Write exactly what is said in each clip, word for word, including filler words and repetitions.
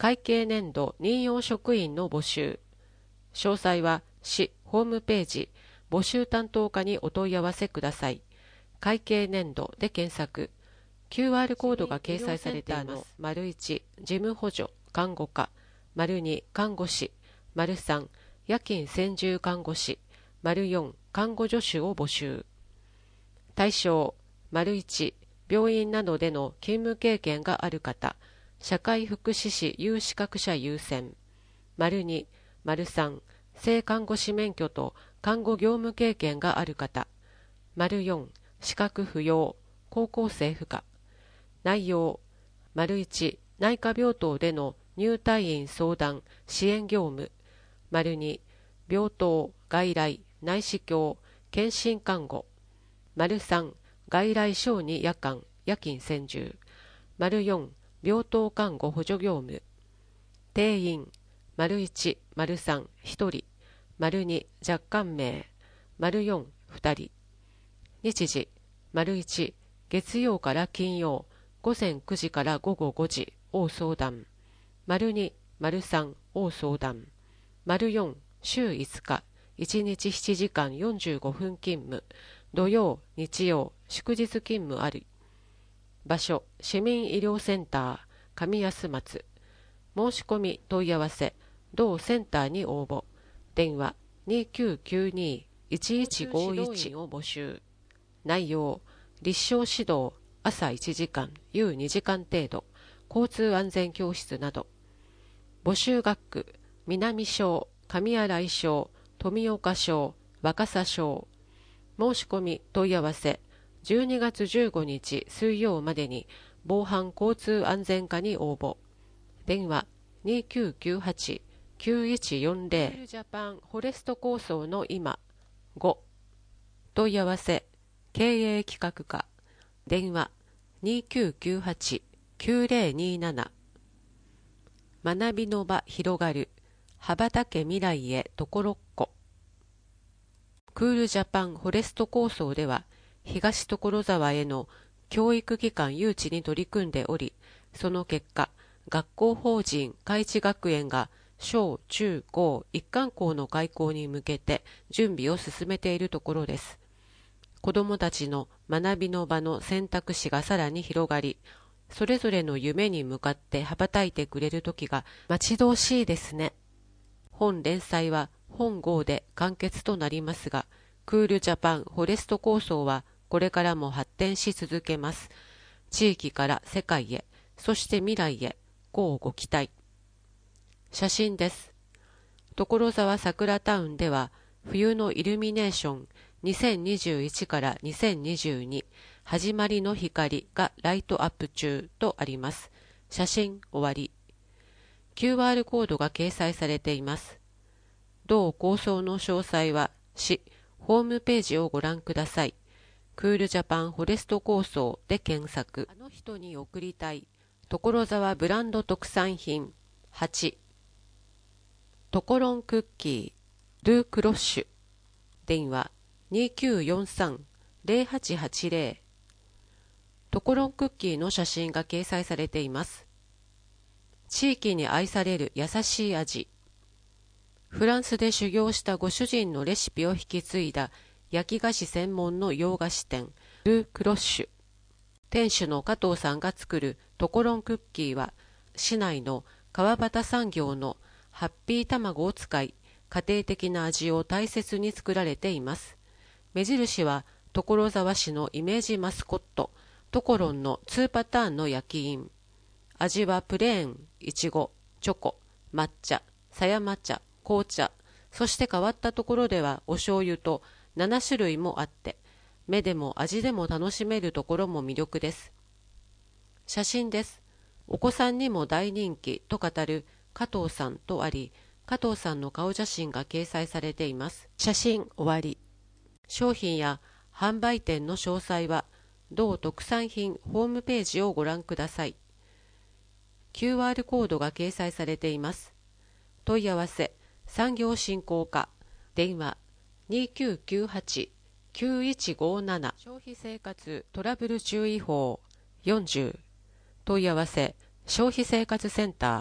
会計年度任用職員の募集。詳細は市ホームページ募集担当課にお問い合わせください。会計年度で検索。キューアール コードが掲載されています。丸いち、事務補助、看護課。丸に、看護師。丸さん、夜勤専従看護師。丸よん、看護助手を募集。対象、丸いち、病院などでの勤務経験がある方。社会福祉士有資格者優先。丸に、丸さん、性看護師免許と看護業務経験がある方。丸よん、資格不要、高校生不可。内容、丸いち、内科病棟での入退院相談、支援業務。丸に、病棟、外来、内視鏡、検診看護。丸さん、外来小児夜間、夜勤専従。丸よん、病棟看護補助業務。定員、丸いち、丸さん、ひとり。丸に、若干名。丸よん、ふたり。日時、丸いち、月曜から金曜、午前くじから午後ごじ、応相談。丸に、丸さん、応相談。丸よん、週いつか、いちにちしちじかんよんじゅうごふん勤務。土曜、日曜、祝日勤務あり。場所、市民医療センター、上安松。申し込み、問い合わせ、同センターに応募。電話、にきゅうきゅうに いちいちごいちを募集。内容、立証指導、朝いちじかん、夕にじかん程度、交通安全教室など。募集学区、南小、上新井小、富岡小、若狭小。申し込み、問い合わせ、じゅうにがつじゅうごにち水曜までに防犯交通安全課に応募。電話、にきゅうきゅうはち きゅういちよんゼロ。ジャパンフォレスト構想の今。ご。問い合わせ、経営企画課。電話、にきゅうきゅうはち きゅうゼロになな。学びの場広がる。羽ばたけ未来へところっこ。クールジャパンフォレスト構想では、東所沢への教育機関誘致に取り組んでおり、その結果、学校法人開智学園が小中高一貫校の開校に向けて準備を進めているところです。子どもたちの学びの場の選択肢がさらに広がり、それぞれの夢に向かって羽ばたいてくれる時が待ち遠しいですね。本連載は本号で完結となりますが、クールジャパンフォレスト構想はこれからも発展し続けます。地域から世界へ、そして未来へ、こうご期待。写真です。所沢桜タウンでは、冬のイルミネーションにせんにじゅういちからにせんにじゅうに始まりの光がライトアップ中とあります。写真終わり。キューアール コードが掲載されています。同構想の詳細は市ホームページをご覧ください。クールジャパンフォレスト構想で検索。あの人に贈りたい所沢ブランド特産品はち。トコロンクッキールークロッシュ。電話にきゅうよんさん ゼロはちはちゼロ。トコロンクッキーの写真が掲載されています。地域に愛される優しい味。フランスで修行したご主人のレシピを引き継いだ焼き菓子専門の洋菓子店ルークロッシュ。店主の加藤さんが作るトコロンクッキーは市内の川端産業のハッピー卵を使い、家庭的な味を大切に作られています。目印は所沢市のイメージマスコットトコロンのにパターンの焼き印。味はプレーン、いちご、チョコ、抹茶、狭山茶、紅茶、そして変わったところではお醤油とななしゅるいもあって、目でも味でも楽しめるところも魅力です。写真です。お子さんにも大人気と語る加藤さんとあり、加藤さんの顔写真が掲載されています。写真終わり。商品や販売店の詳細は同特産品ホームページをご覧ください。キューアール コードが掲載されています。問い合わせ、産業振興課、電話にきゅうきゅうはち きゅういちごなな。消費生活トラブル注意報よんじゅう。問い合わせ、消費生活センター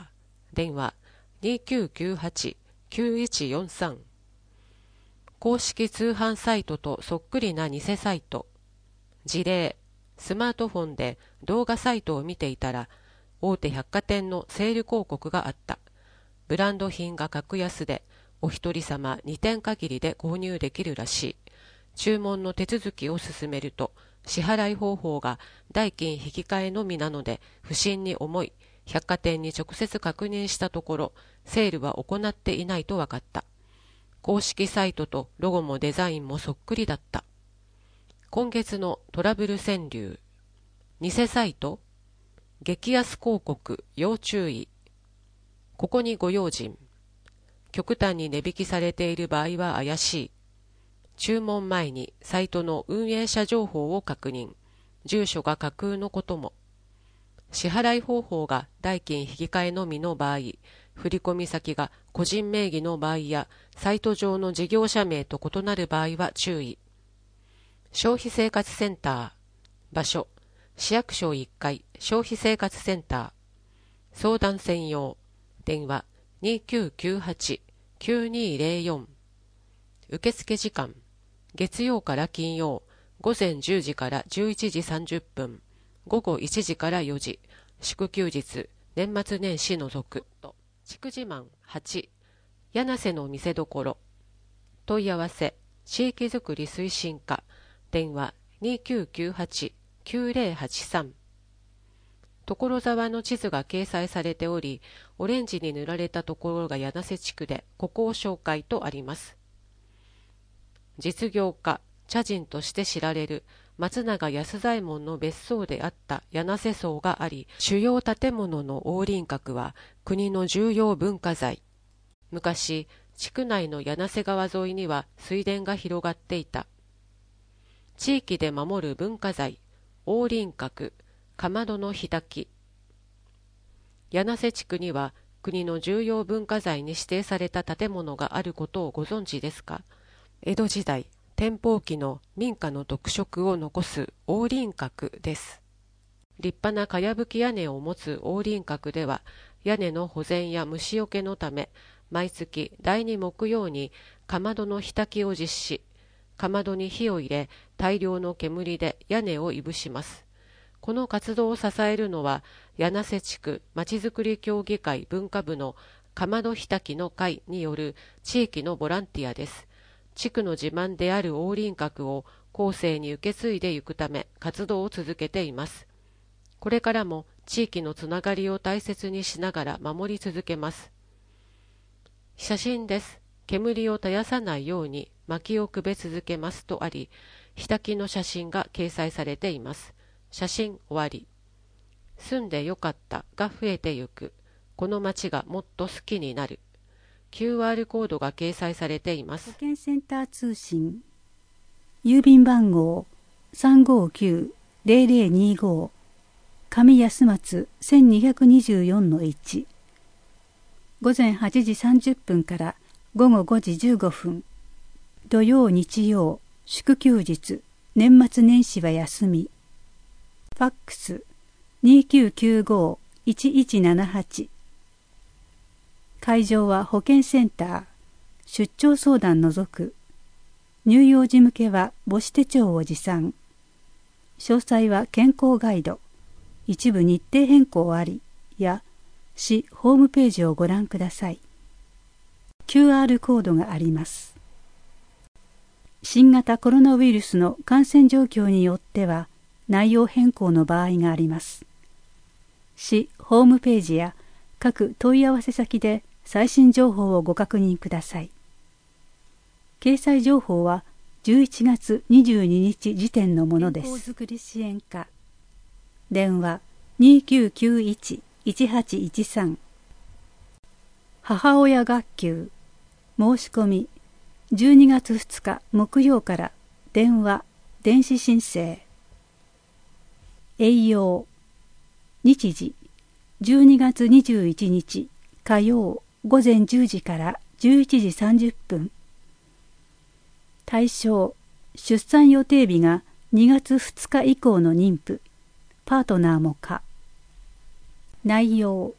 電話 にきゅうきゅうはちきゅういちよんさん。公式通販サイトとそっくりな偽サイト。事例、スマートフォンで動画サイトを見ていたら、大手百貨店のセール広告があった。ブランド品が格安で、お一人様にてん限りで購入できるらしい。注文の手続きを進めると、支払い方法が代金引き換えのみなので不審に思い、百貨店に直接確認したところ、セールは行っていないと分かった。公式サイトとロゴもデザインもそっくりだった。今月のトラブル川柳。偽サイト、激安広告要注意。ここにご用心。極端に値引きされている場合は怪しい。注文前にサイトの運営者情報を確認。住所が架空のことも。支払い方法が代金引き換えのみの場合、振込先が個人名義の場合やサイト上の事業者名と異なる場合は注意。消費生活センター。場所、市役所いっかい消費生活センター。相談専用。電話にきゅうきゅうはちきゅうにゼロよん。受付時間、月曜から金曜、午前じゅうじからじゅういちじさんじゅっぷん、午後いちじからよじ、祝休日、年末年始除く。筑自慢はち、柳瀬の見せどころ。問い合わせ、地域づくり推進課。電話にきゅうきゅうはちきゅうゼロはちさん。所沢の地図が掲載されており、オレンジに塗られたところが柳瀬地区で、ここを紹介とあります。実業家、茶人として知られる松永安左衛門の別荘であった柳瀬荘があり、主要建物の横輪閣は国の重要文化財。昔、地区内の柳瀬川沿いには水田が広がっていた。地域で守る文化財、横輪閣、かまどの火焚き。柳瀬地区には国の重要文化財に指定された建物があることをご存知ですか？江戸時代、天保期の民家の特色を残す横輪閣です。立派なかやぶき屋根を持つ横輪閣では、屋根の保全や虫よけのため、毎月だいに木曜にかまどの火焚きを実施。かまどに火を入れ、大量の煙で屋根をいぶします。この活動を支えるのは、柳瀬地区まちづくり協議会文化部のかまど火焚きの会による地域のボランティアです。地区の自慢である横輪閣を後世に受け継いでいくため活動を続けています。これからも地域のつながりを大切にしながら守り続けます。写真です。煙を絶やさないように薪をくべ続けますとあり、火焚きの写真が掲載されています。写真終わり。住んでよかったが増えてゆく。この街がもっと好きになる。キューアール コードが掲載されています。 保健センター通信。郵便番号 さんごきゅうゼロゼロにご 上安松 せんにひゃくにじゅうよんのいち。午前はちじさんじゅっぷんから午後ごじじゅうごふん。土曜日曜祝休日、年末年始は休み。ファックス にきゅうきゅうご いちいちななはち。会場は保健センター。出張相談除く。乳幼児向けは母子手帳を持参。詳細は健康ガイド。一部日程変更ありや市ホームページをご覧ください。キューアール コードがあります。新型コロナウイルスの感染状況によっては内容変更の場合があります。市ホームページや各問い合わせ先で最新情報をご確認ください。掲載情報はじゅういちがつにじゅうににち時点のものです。健康づくり支援課。電話にきゅうきゅういち いちはちいちさん。母親学級。申し込みじゅうにがつふつか木曜から電話、電子申請。栄養。日時じゅうにがつにじゅういちにち火曜午前じゅうじからじゅういちじさんじゅっぷん。対象、出産予定日がにがつふつか以降の妊婦、パートナーも可。内容、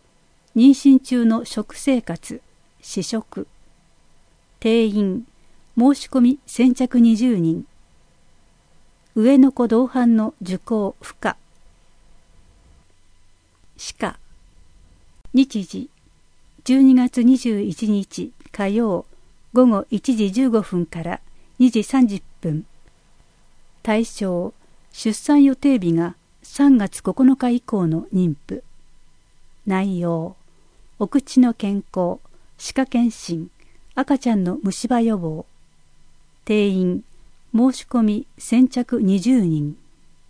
妊娠中の食生活、試食。定員、申し込み先着にじゅうにん。上の子同伴の受講不可。しか。日時、じゅうにがつにじゅういちにち火曜午後いちじじゅうごふんからにじさんじゅっぷん。対象、出産予定日がさんがつここのか以降の妊婦。内容、お口の健康、歯科検診、赤ちゃんの虫歯予防。定員、申し込み先着にじゅうにん。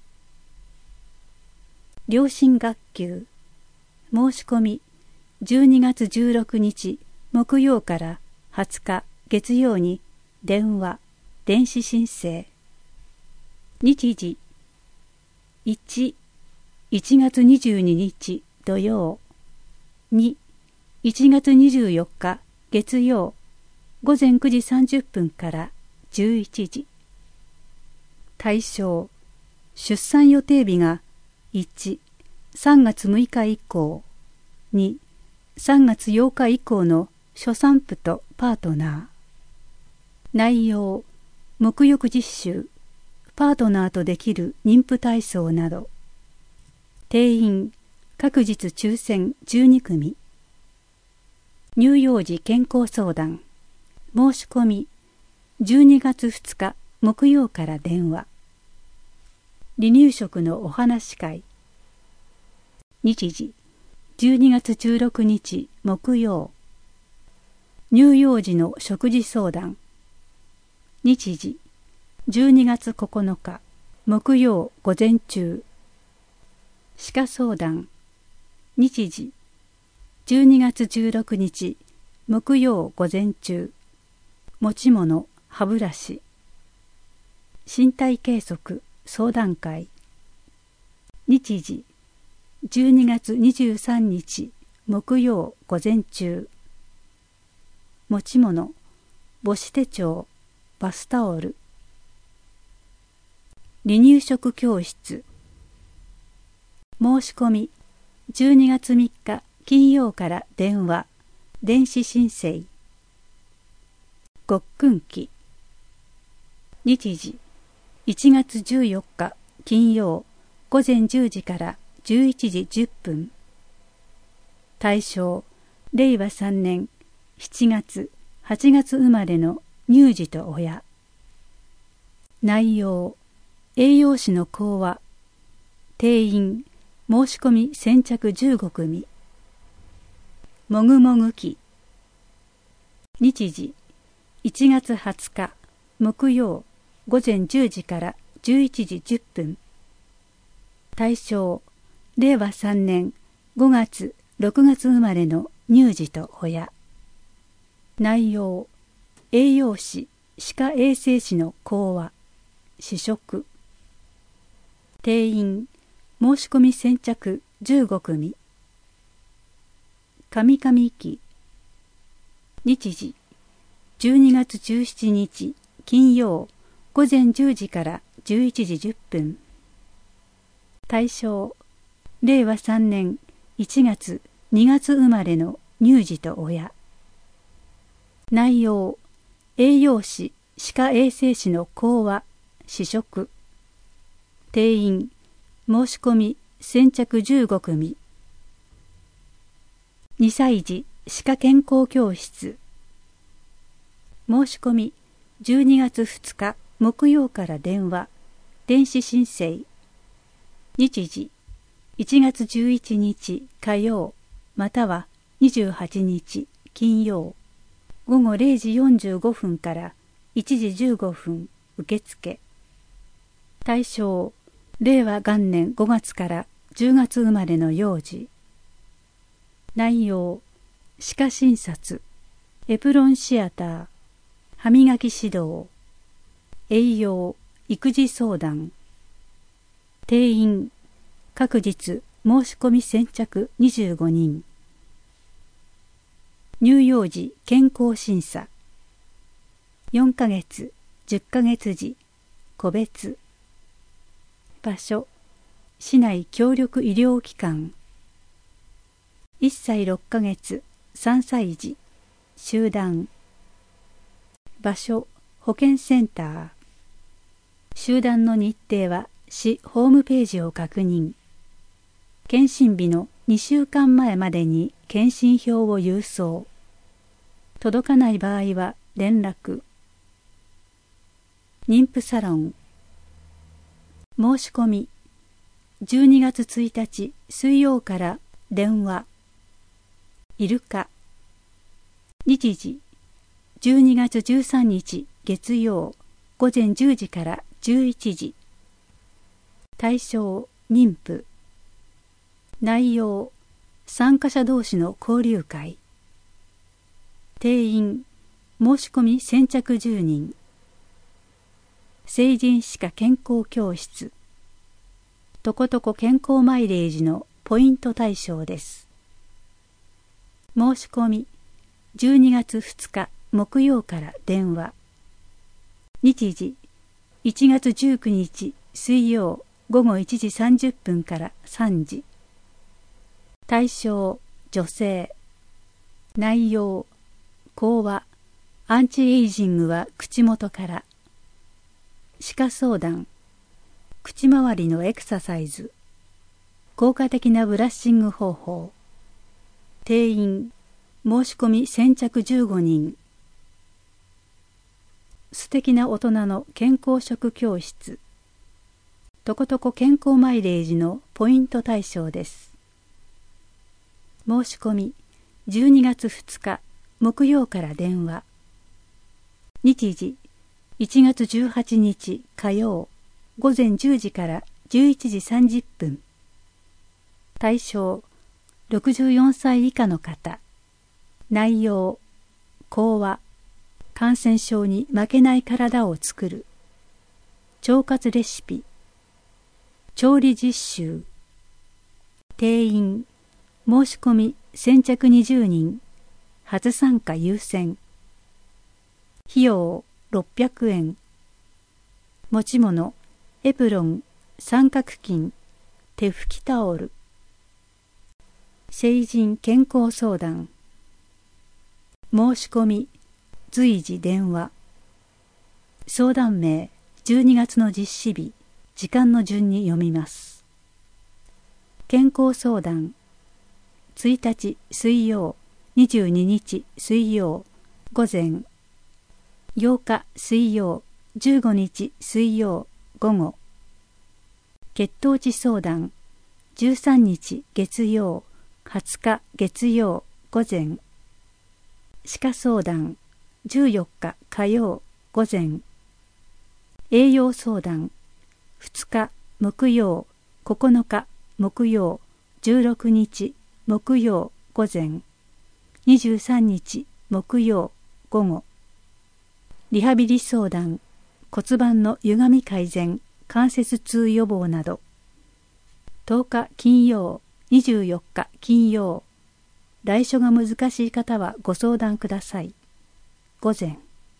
両親学級。申し込み、じゅうにがつじゅうろくにち木曜からはつか月曜に電話、電子申請。日時、いち、いちがつにじゅうににち土曜。に、いちがつにじゅうよっか月曜。午前くじさんじゅっぷんからじゅういちじ。対象、出産予定日がいち、さんがつむいか以降。に、さんがつようか以降の初産婦とパートナー。内容、沐浴実習、パートナーとできる妊婦体操など。定員、各日抽選じゅうにくみ。乳幼児健康相談。申し込み、じゅうにがつふつか木曜から電話。離乳食のお話会。日時、じゅうにがつじゅうろくにち木曜。乳幼児の食事相談。日時、じゅうにがつここのか木曜午前中。歯科相談。日時、じゅうにがつじゅうろくにち木曜午前中。持ち物、歯ブラシ。身体計測相談会。日時、じゅうにがつにじゅうさんにち木曜午前中。持ち物、母子手帳、バスタオル。離乳食教室。申し込み、じゅうにがつみっか金曜から電話、電子申請。ごっくん期。日時、いちがつじゅうよっか金曜午前じゅうじからじゅういちじじゅっぷん。対象、れいわさんねんしちがつ、はちがつ生まれの乳児と親。内容、栄養士の講話。定員、申し込み先着じゅうごくみ。もぐもぐ期。日時、いちがつはつか木曜午前じゅうじからじゅういちじじゅっぷん。対象、れいわさんねんごがつ、ろくがつ生まれの乳児と親。内容、栄養士、歯科衛生士の講話、試食。定員、申し込み先着じゅうごくみ。かみかみ期。日時、じゅうにがつじゅうしちにち金曜午前じゅうじからじゅういちじじゅっぷん。対象、れいわさんねんいちがつ、にがつ生まれの乳児と親。内容、栄養士、歯科衛生士の講話、試食。定員、申し込み先着じゅうごくみ。にさい児歯科健康教室。申し込みじゅうにがつふつか木曜から電話、電子申請。日時、いちがつじゅういちにち火曜またはにじゅうはちにち金曜。午後れいじよんじゅうごふんからいちじじゅうごふん受付。対象、れいわ元年ごがつからじゅうがつ生まれの幼児。内容、歯科診察、エプロンシアター、歯磨き指導、栄養、育児相談。定員、各日申し込み先着にじゅうごにん。乳幼児健康審査。よんかげつ、じゅっかげつ児、個別。場所、市内協力医療機関。 いっさいろっかげつ、さんさい児、集団。場所、保健センター。集団の日程は市ホームページを確認。検診日のにしゅうかんまえまでに検診票を郵送。届かない場合は連絡。妊婦サロン。申し込み。じゅうにがつついたち水曜から電話。イルカ。日時。じゅうにがつじゅうさんにち月曜ごぜんじゅうじからじゅういちじ。対象妊婦。内容参加者同士の交流会。定員申し込み先着じゅうにん。成人歯科健康教室。とことこ健康マイレージのポイント対象です。申し込みじゅうにがつふつか木曜から電話。日時いちがつじゅうくにち水曜ごごいちじさんじゅっぷんからさんじ。対象女性。内容講話アンチエイジングは口元から。歯科相談口周りのエクササイズ。効果的なブラッシング方法。定員申し込み先着じゅうごにん。素敵な大人の健康食教室。とことこ健康マイレージのポイント対象です。申し込みじゅうにがつふつか木曜から電話。日時いちがつじゅうはちにち火曜ごぜんじゅうじからじゅういちじさんじゅっぷん。対象ろくじゅうよんさい以下の方。内容講話感染症に負けない体を作る。腸活レシピ。調理実習。定員申し込み先着にじゅうにん。初参加優先。費用ろっぴゃくえん。持ち物エプロン、三角巾、手拭きタオル。成人健康相談。申し込み随時電話。相談名じゅうにがつの実施日、時間の順に読みます。健康相談ついたち水曜にじゅうににち水曜午前。ようか水曜じゅうごにち水曜午後。血糖値相談じゅうさんにち月曜はつか月曜午前。歯科相談じゅうよっか火曜午前。栄養相談ふつか木曜ここのか木曜じゅうろくにち木曜午前。にじゅうさんにち木曜午後。リハビリ相談骨盤の歪み改善関節痛予防など。とおか金曜にじゅうよっか金曜。来所が難しい方はご相談ください。午前。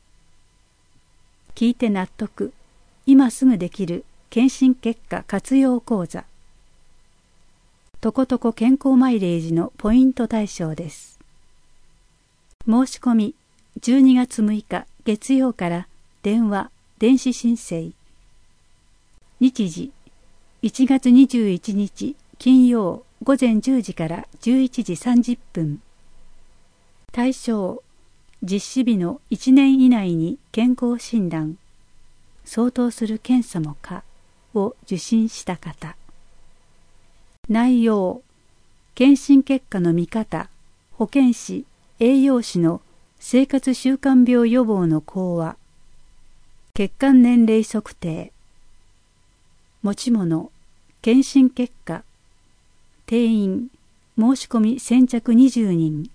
聞いて納得。今すぐできる検診結果活用講座。とことこ健康マイレージのポイント対象です。申し込みじゅうにがつむいか月曜から電話電子申請。日時いちがつにじゅういちにち金曜ごぜんじゅうじからじゅういちじさんじゅっぷん。対象実施日のいちねん以内に健康診断相当する検査も可を受診した方。内容検診結果の見方保健師栄養士の生活習慣病予防の講話。血管年齢測定。持ち物検診結果。定員申し込み先着にじゅうにん。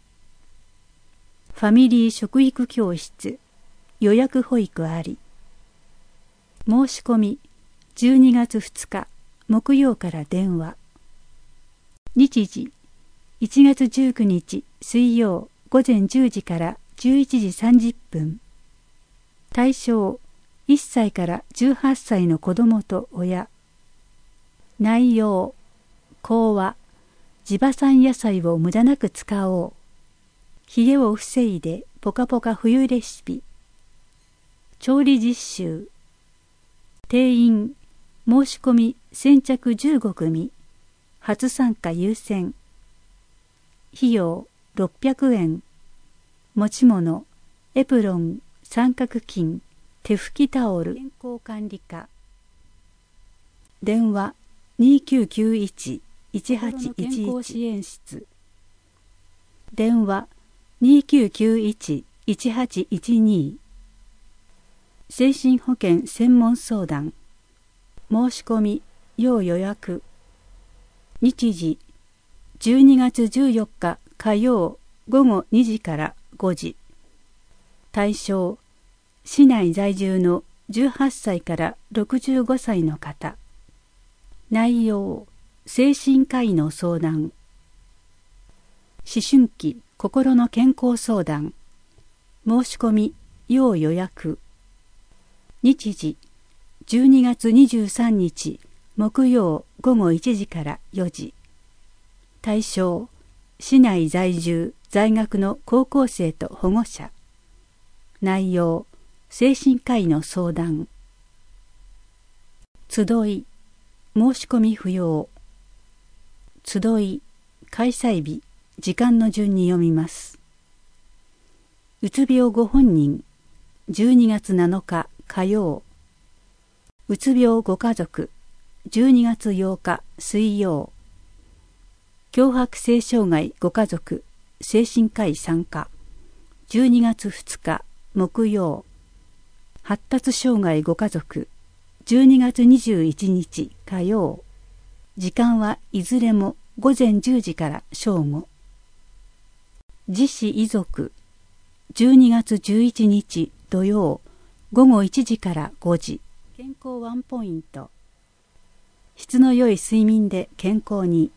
ファミリー食育教室予約保育あり。申し込みじゅうにがつふつか木曜から電話。日時いちがつじゅうくにち水曜ごぜんじゅうじからじゅういちじさんじゅっぷん。対象いっさいからじゅうはっさいの子どもと親。内容講話地場産野菜を無駄なく使おう。冷えを防いでポカポカ冬レシピ。調理実習。定員、申し込み先着じゅうご組。初参加優先。費用ろっぴゃくえん。持ち物、エプロン、三角巾、手拭きタオル。健康管理課。電話にきゅうきゅういち いちはちいちいち。健康支援室。電話にきゅうきゅういち いちはちいちに。精神保健専門相談。申し込み、要予約。日時、じゅうにがつじゅうよっか火曜午後にじからごじ。対象、市内在住のじゅうはっさいからろくじゅうごさいの方。内容、精神科医の相談。思春期心の健康相談。申し込み、要予約。日時、じゅうにがつにじゅうさんにち木曜午後いちじからよじ。対象、市内在住在学の高校生と保護者。内容、精神科医の相談。集い、申し込み不要。集い、開催日、時間の順に読みます。うつ病ご本人、じゅうにがつなのか火曜。うつ病ご家族、じゅうにがつようか水曜。強迫性障害ご家族、精神科医参加、じゅうにがつふつか木曜。発達障害ご家族、じゅうにがつにじゅういちにち火曜。時間はいずれもごぜんじゅうじから正午。自死遺族、じゅうにがつじゅういちにち土曜午後いちじからごじ。健康ワンポイント。質の良い睡眠で健康に。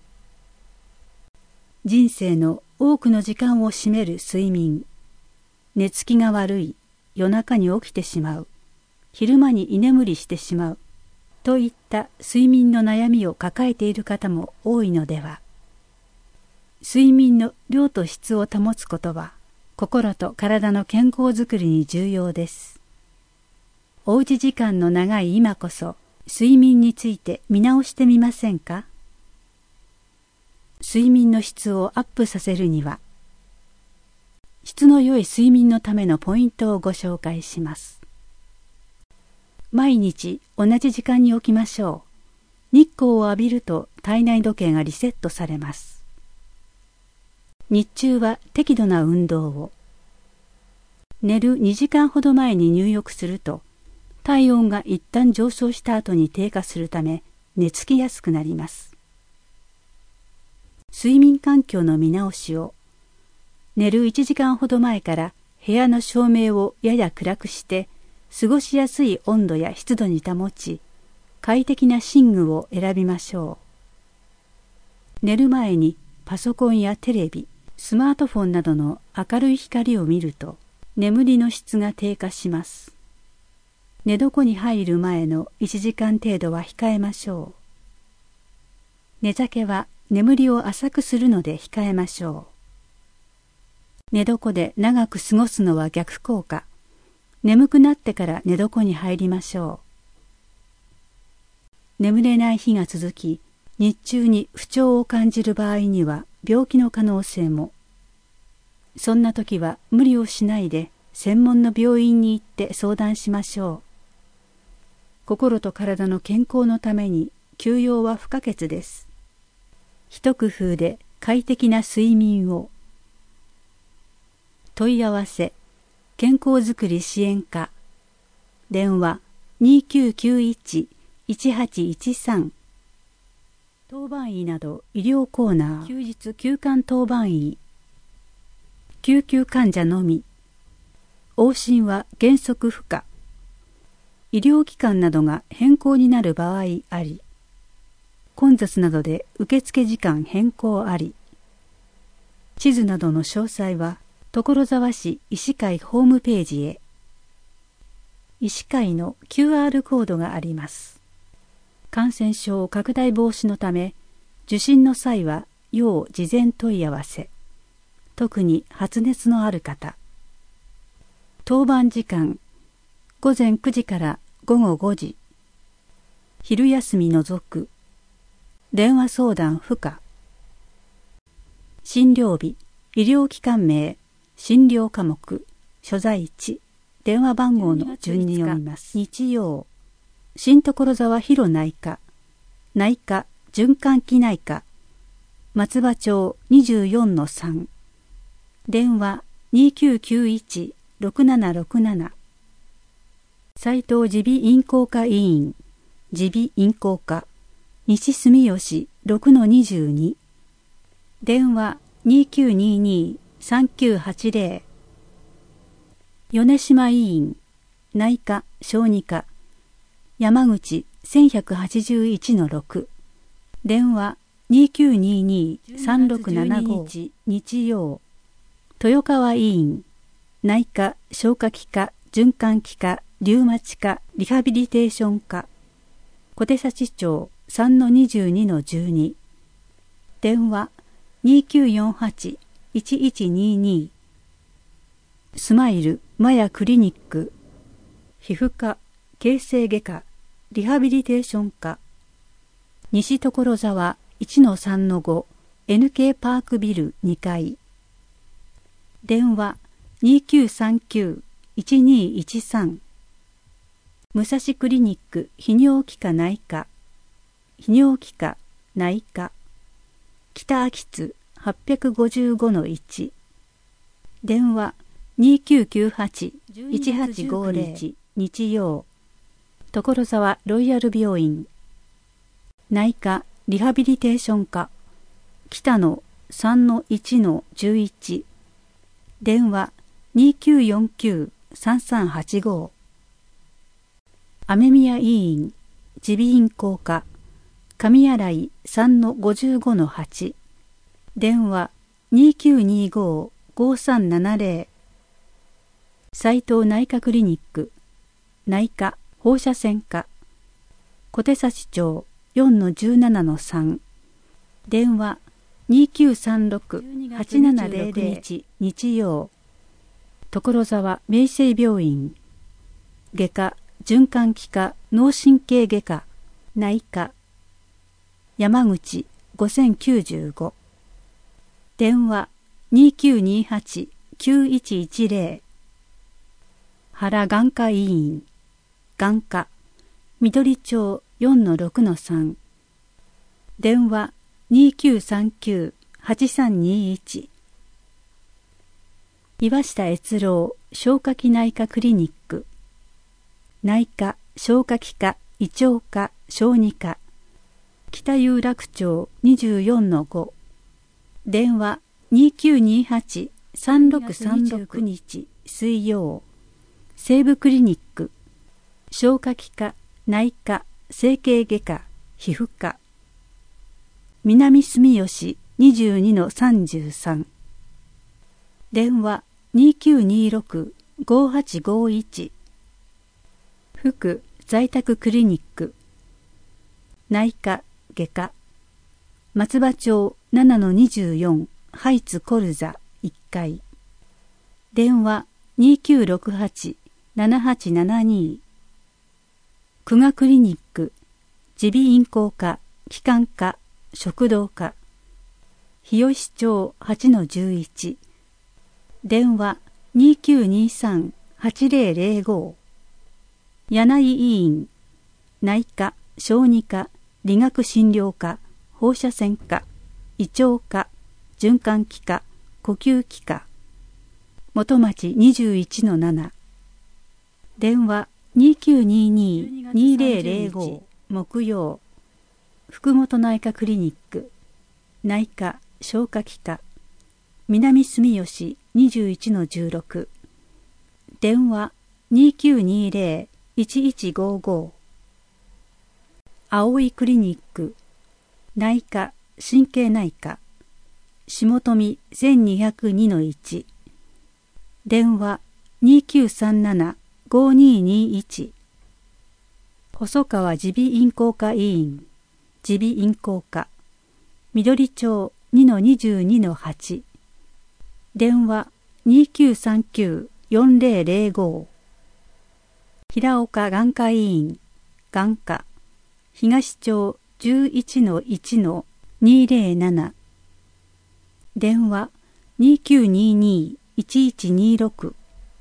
人生の多くの時間を占める睡眠。寝つきが悪い、夜中に起きてしまう、昼間に居眠りしてしまうといった睡眠の悩みを抱えている方も多いのでは。睡眠の量と質を保つことは心と体の健康づくりに重要です。おうち時間の長い今こそ睡眠について見直してみませんか？睡眠の質をアップさせるには、質の良い睡眠のためのポイントをご紹介します。毎日同じ時間に起きましょう。日光を浴びると体内時計がリセットされます。日中は適度な運動を。寝るにじかんほど前に入浴すると、体温が一旦上昇した後に低下するため寝つきやすくなります。睡眠環境の見直しを。寝るいちじかんほど前から部屋の照明をやや暗くして過ごしやすい温度や湿度に保ち、快適な寝具を選びましょう。寝る前にパソコンやテレビ、スマートフォンなどの明るい光を見ると眠りの質が低下します。寝床に入る前のいちじかん程度は控えましょう。寝酒は眠りを浅くするので控えましょう。寝床で長く過ごすのは逆効果。眠くなってから寝床に入りましょう。眠れない日が続き、日中に不調を感じる場合には病気の可能性も。そんな時は無理をしないで専門の病院に行って相談しましょう。心と体の健康のために休養は不可欠です。一工夫で快適な睡眠を。問い合わせ、健康づくり支援課。電話にきゅうきゅういち いちはちいちさん。当番医など医療コーナー。休日休館当番医。救急患者のみ。往診は原則不可。医療機関などが変更になる場合あり。混雑などで受付時間変更あり。地図などの詳細は所沢市医師会ホームページへ。医師会の キューアール コードがあります。感染症拡大防止のため、受診の際は要事前問い合わせ。特に発熱のある方。当番時間、午前くじから午後ごじ。昼休み除く。電話相談不可。診療日、医療機関名、診療科目、所在地、電話番号の順に読みます。日曜、新所沢広内科、内科、循環器内科、松葉町 にじゅうよんのさん、電話 にきゅうきゅういち ろくななろくなな、斉藤耳鼻咽喉科医院、耳鼻咽喉科、西住吉 ろくのにじゅうに、電話 にきゅうにに さんきゅうはちゼロ、米島医院、内科、小児科、山口 せんひゃくはちじゅういちのろく、電話 にきゅうにに さんろくななご、日曜、豊川医院、内科、消化器科、循環器科、リウマチ科、リハビリテーション科、小手指町 さんのにじゅうにのじゅうに、電話 にきゅうよんはち いちいちにに、スマイルマヤクリニック、皮膚科、形成外科、リハビリテーション科、西所沢 いちのさんのご エヌケー パークビルにかい、電話 にきゅうさんきゅう いちにいちさん、武蔵クリニック泌尿器科内科、泌尿器科内科、北秋津 はっぴゃくごじゅうごのいち、電話 にきゅうきゅうはち いちはちごゼロ、日曜、所沢ロイヤル病院、内科リハビリテーション科、北野 さんのいちのじゅういち、電話 にきゅうよんきゅう さんさんはちご、雨宮医院、耳鼻咽喉科、上新井 さんのごじゅうごのはち、電話 にきゅうにご ごさんななゼロ、斉藤内科クリニック、内科、放射線科、小手指町 よんのじゅうななのさん、電話 にきゅうさんろく はちななゼロゼロ、日曜、所沢明星病院、外科、循環器科、脳神経外科、内科、山口ごせんきゅうじゅうご、電話 にきゅうにはち きゅういちいちゼロ、原眼科医院、眼科、緑町 よんのろくのさん、電話 にきゅうさんきゅう はちさんにいち、岩下越郎消化器内科クリニック、内科、消化器科、胃腸科、小児科、北有楽町 にじゅうよんのご、電話 にきゅうにはち さんろくさんろく 日水曜、西部クリニック、消化器科、内科、整形外科、皮膚科、南住吉 にじゅうにのさんじゅうさん、電話 にきゅうにろく ごはちごいち、福在宅クリニック、内科、外科、松葉町 ななのにじゅうよん ハイツコルザいっかい、電話 にきゅうろくはち ななはちななに、久我クリニック、耳鼻咽喉科、気管科、食道科、日吉町 はちのじゅういち、電話 にきゅうにさん はちゼロゼロご、柳井医院、内科、小児科、理学診療科、放射線科、胃腸科、循環器科、呼吸器科、元町 にじゅういちのなな、電話 にきゅうにに にゼロゼロご、木曜、福本内科クリニック、内科、消化器科、南住吉 にじゅういちのじゅうろく、電話 にきゅうにゼロ いちいちごご、葵クリニック、内科、神経内科、下富 せんにひゃくにのいち、電話 にきゅうさんなな ごににいち、細川耳鼻咽喉科医院、耳鼻咽喉科、緑町にのにじゅうにのはち。電話にきゅうさんきゅうよんぜろぜろご。平岡眼科医院眼科東町 じゅういちのいちのにぜろなな。電話にきゅうににいちいちにろく。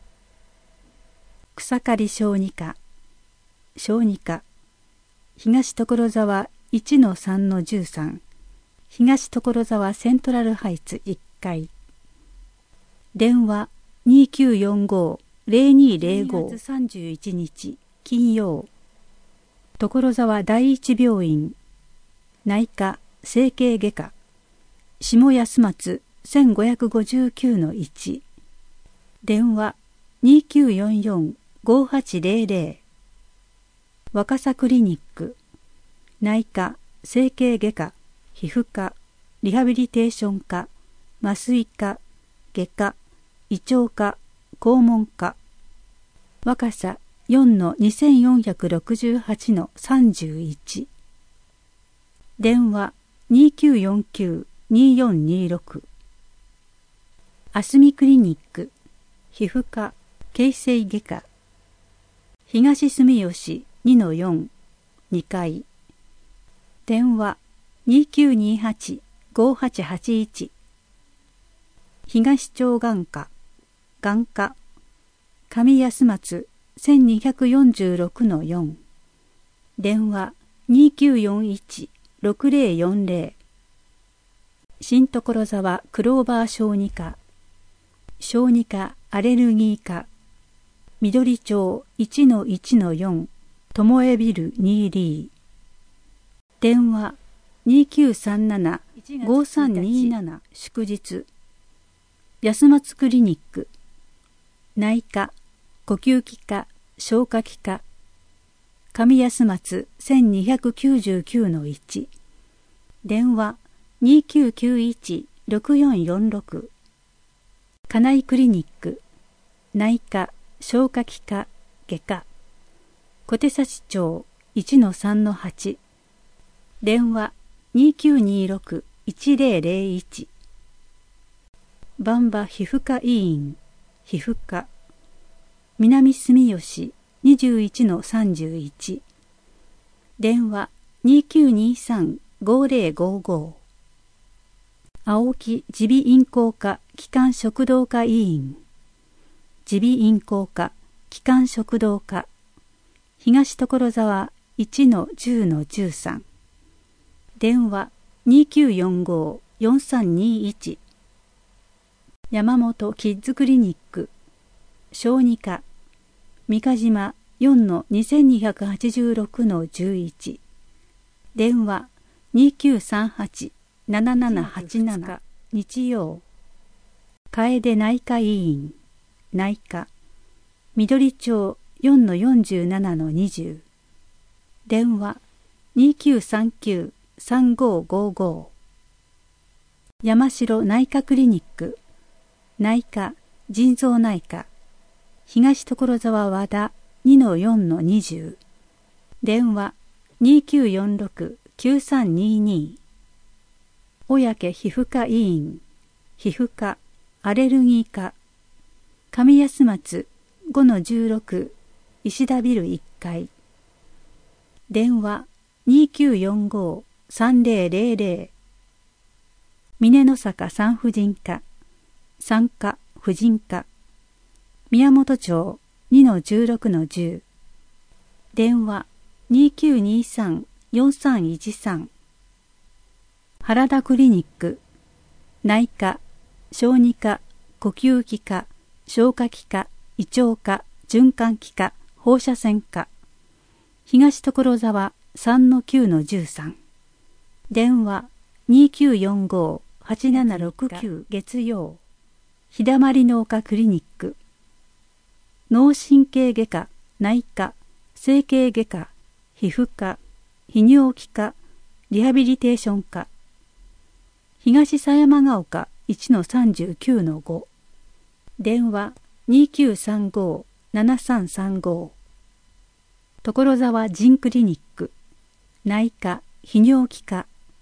草刈小児科小児科東所沢 いちのさんのじゅうさん。東所沢セントラルハイツいっかい。電話にきゅうよんごぜろにぜろご。しちがつさんじゅういちにち金曜。所沢第一病院内科整形外科下安松せんごひゃくごじゅうきゅうのいち。電話にきゅうよんよんごはちぜろぜろ。若狭クリニック内科整形外科皮膚科リハビリテーション科麻酔科外科胃腸科肛門科若狭よんのにせんよんひゃくろくじゅうはちのさんじゅういち。電話にきゅうよんきゅうによんにろく。あすみクリニック皮膚科形成外科東住吉 にのよん にかい。電話にきゅうにはちごはちはちいち。東町眼科眼科上安松せんにひゃくよんじゅうろくのよん。電話にきゅうよんいちろくぜろよんぜろ。新所沢クローバー小児科小児科アレルギー科緑町 いちのいちのよん ともえビルにじゅうに。電話にきゅうさんななごさんになな。祝日安松クリニック内科呼吸器科消化器科上安松せんにひゃくきゅうじゅうきゅうのいち。電話にきゅうきゅういちろくよんよんろく。金井クリニック内科消化器科外科小手指町 いちのさんのはち。電話にきゅうにろくいちぜろぜろいち。万場皮膚科医院皮膚科南住吉 にじゅういちのさんじゅういち。電話にきゅうにさんごぜろごご。青木耳鼻咽喉科気管食道科医院耳鼻咽喉科気管食道科東所沢 いちのじゅうのじゅうさん。電話にきゅうよんごよんさんにいち。山本キッズクリニック小児科三ヶ島よんのにせんにひゃくはちじゅうろくのじゅういち。電話にきゅうさんはちななななはちなな。日曜楓内科医院内科緑町よんのよんじゅうななのにじゅう。電話にきゅうさんきゅうさんごごご。山城内科クリニック内科腎臓内科東所沢和田 にのよんのにじゅう。電話にきゅうよんろくきゅうさんにに。小宅皮膚科医院皮膚科アレルギー科上安松 ごのじゅうろく 石田ビルいっかい。電話にきゅうよんごさんぜろぜろぜろ。峰の坂産婦人科産科婦人科宮本町 にのじゅうろくのじゅう。電話にきゅうにさんよんさんいちさん。原田クリニック内科小児科呼吸器科消化器科胃腸科循環器科放射線科東所沢 さんのきゅうのじゅうさん。電話にきゅうよんごはちななろくきゅう。月曜日だまり農家クリニック脳神経外科内科整形外科皮膚科泌尿器科リハビリテーション科東狭山ヶ丘 いちのさんじゅうきゅうのご。電話にきゅうさんごななさんさんご。所沢腎クリニック内科泌尿器科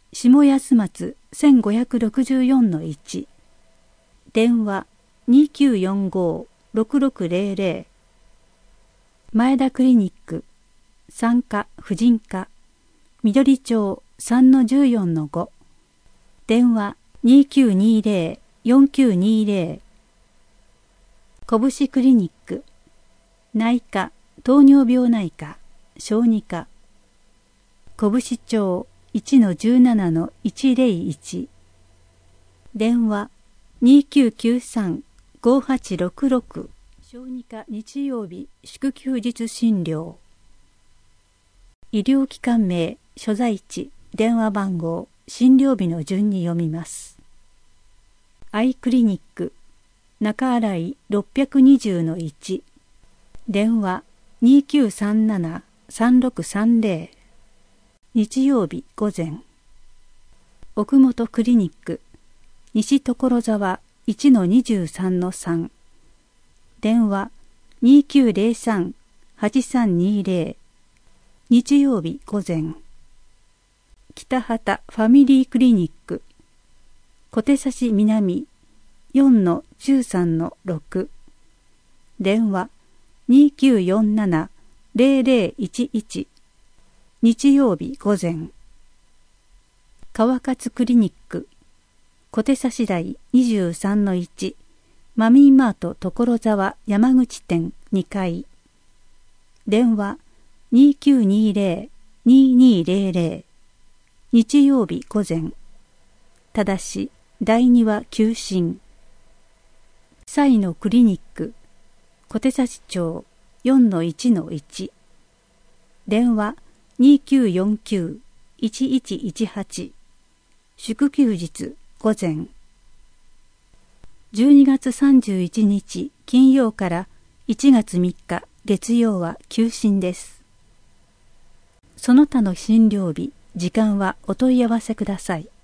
下安松 せんごひゃくろくじゅうよんのいち、電話 にきゅうよんご ろくろくぜろぜろ、前田クリニック、産科婦人科、緑町 さんのじゅうよんのご、電話 にきゅうにぜろ よんきゅうにぜろ、拳クリニック、内科糖尿病内科、小児科、拳町 いちのじゅうななのいちぜろいち、電話 にきゅうきゅうさん ごはちろくろく、小児科日曜日祝休日診療。医療機関名、所在地、電話番号、診療日の順に読みます。アイクリニック、中新井 ろっぴゃくにじゅうのいち、電話 にきゅうさんなな さんろくさんぜろ、日曜日午前。奥本クリニック、西所沢 いちのにじゅうさんのさん、電話 にきゅうぜろさん はちさんにぜろ、日曜日午前。北畑ファミリークリニック、小手指南 よんのじゅうさんのろく、電話 にきゅうよんなな ぜろぜろいちいち、日曜日午前。川勝クリニック、小手指台 にじゅうさんのいち、マミーマート所沢山口店にかい、電話 にきゅうにぜろ ににぜろぜろ、日曜日午前。ただしだいには休診。西のクリニック、小手指町 よんのいちのいち、電話 にきゅうよんきゅう いちいちいちはち、祝休日午前。じゅうにがつさんじゅういちにち金曜からいちがつみっか月曜は休診です。その他の診療日、時間はお問い合わせください。